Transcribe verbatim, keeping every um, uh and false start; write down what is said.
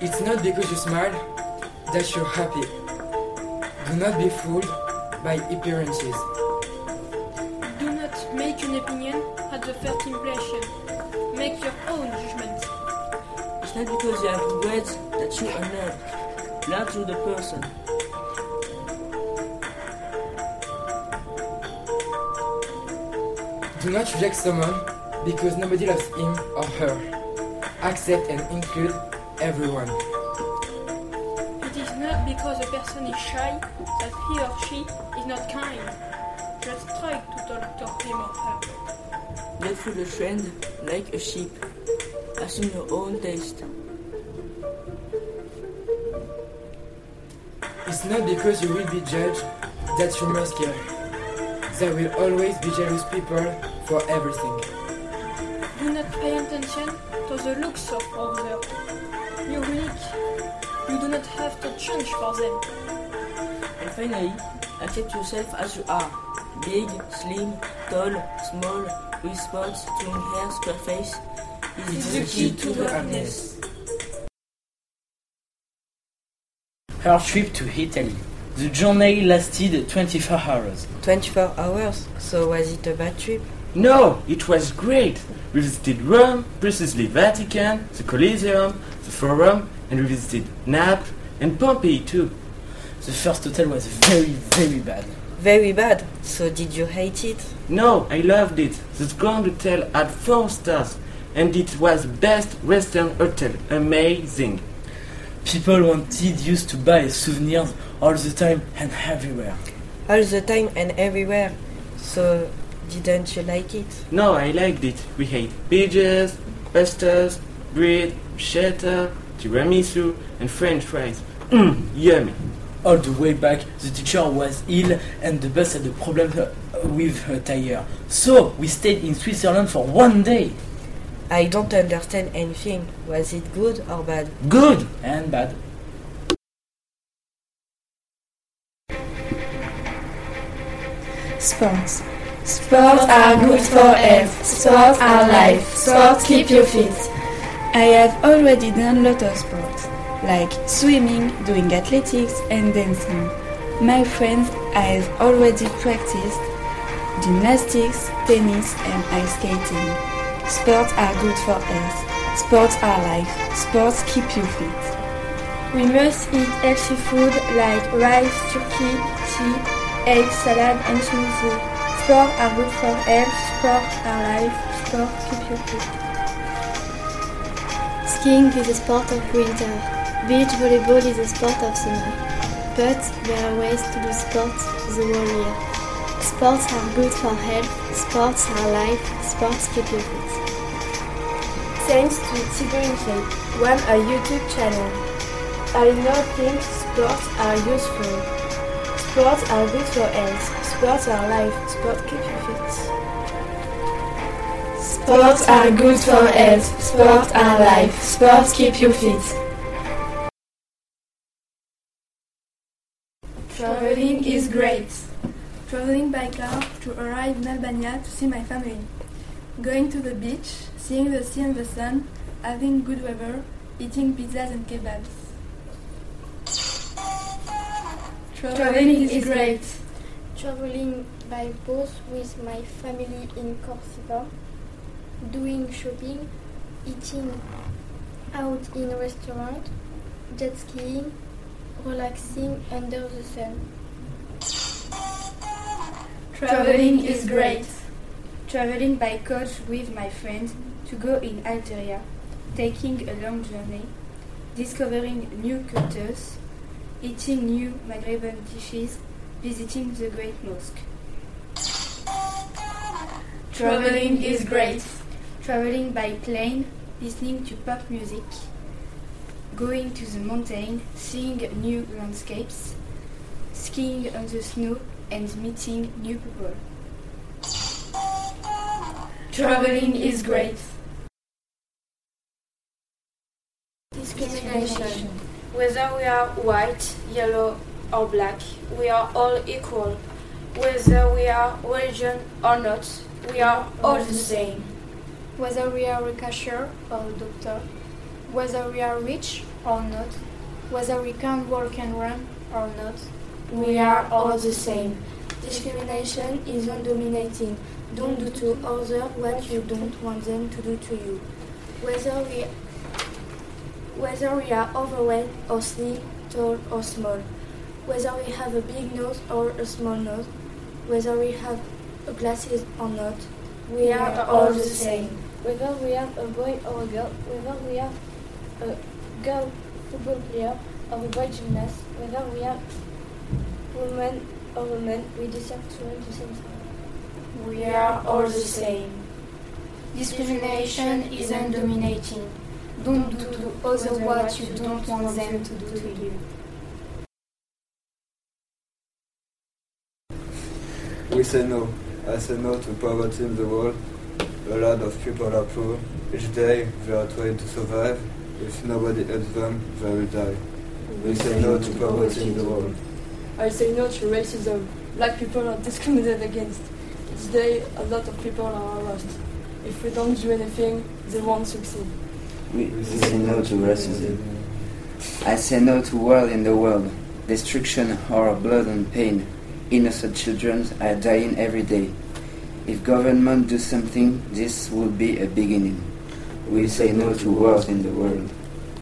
It's not because you smile that you're happy. Do not be fooled by appearances. Do not make an opinion at the first impression. Make your own judgment. It's not because you have words that you are not. Learn to the person. Do not reject someone because nobody loves him or her. Accept and include everyone. It is not because a person is shy that he or she is not kind. Just try to talk to him or her. Let through the trend like a sheep. Assume your own taste. It's not because you will be judged that you must care. There will always be jealous people for everything. Do not pay attention to the looks of others. You're unique. You do not have to change for them. And finally, accept yourself as you are. Big, slim, tall, small, with spots, long hair, square face. Is the key to the happiness. Her trip to Italy. The journey lasted twenty-four hours. twenty-four hours? So was it a bad trip? No, it was great. We visited Rome, precisely Vatican, the Colosseum, the Forum, and we visited Naples and Pompeii too. The first hotel was very, very bad. Very bad? So did you hate it? No, I loved it. The Grand Hotel had four stars, and it was the best Western hotel. Amazing. People wanted you to buy souvenirs all the time and everywhere. All the time and everywhere. So didn't you like it? No, I liked it. We ate pizzas, pastas, bread, bruschetta, tiramisu, and French fries. Mmm, yummy. All the way back, the teacher was ill and the bus had a problem with her tire. So we stayed in Switzerland for one day. I don't understand anything. Was it good or bad? Good and bad. Sports. Sports are good for health. Sports are life. Sports keep you fit. I have already done lot of sports, like swimming, doing athletics and dancing. My friends have already practiced gymnastics, tennis and ice skating. Sports are good for health. Sports are life. Sports keep you fit. We must eat healthy food like rice, turkey, tea, eggs, salad and smoothie. Sports are good for health. Sports are life. Sports keep you fit. Skiing is a sport of winter. Beach volleyball is a sport of summer. But there are ways to do sports the whole year. Sports are good for health. Sports are life. Sports keep you fit. Thanks to Thibaut one a YouTube channel. I now think sports are useful. Sports are good for health. Sports are life. Sports keep you fit. Sports are good for health. Sports are life. Sports keep you fit. Traveling is great. Traveling by car to arrive in Albania to see my family. Going to the beach, seeing the sea and the sun, having good weather, eating pizzas and kebabs. Traveling is great. Traveling by boat with my family in Corsica. Doing shopping, eating out in a restaurant, jet skiing, relaxing under the sun. Traveling is great. Traveling by coach with my friends to go in Algeria, taking a long journey, discovering new cultures, eating new Maghrebian dishes, visiting the Great Mosque. Traveling is great. Traveling by plane, listening to pop music, going to the mountain, seeing new landscapes, skiing on the snow and meeting new people. Traveling is great. Discrimination. Whether we are white, yellow or black, we are all equal. Whether we are religion or not, we are all the same. Whether we are a cashier or a doctor, whether we are rich or not, whether we can walk and run or not, we are all the same. Discrimination is undominating. Don't do to others what you don't want them to do to you. Whether we, whether we are overweight or slim, tall or small, whether we have a big nose or a small nose, whether we have glasses or not, we are all the same. Whether we are a boy or a girl, whether we are a girl football player or a boy gymnast, whether we are woman or a man, we deserve to learn the same thing. We are all the same. Discrimination is undominating. Don't do to others what you don't want them to do to you. We say no. I say no to poverty in the world. A lot of people are poor. Each day they are trying to survive. If nobody helps them, they will die. We say no to poverty in the world. I say no to racism. Black people are discriminated against. Today, a lot of people are lost. If we don't do anything, they won't succeed. We, we say no to racism. I say no to war in the world. Destruction, horror, blood and pain. Innocent children are dying every day. If government do something, this would be a beginning. We say no to war in the world.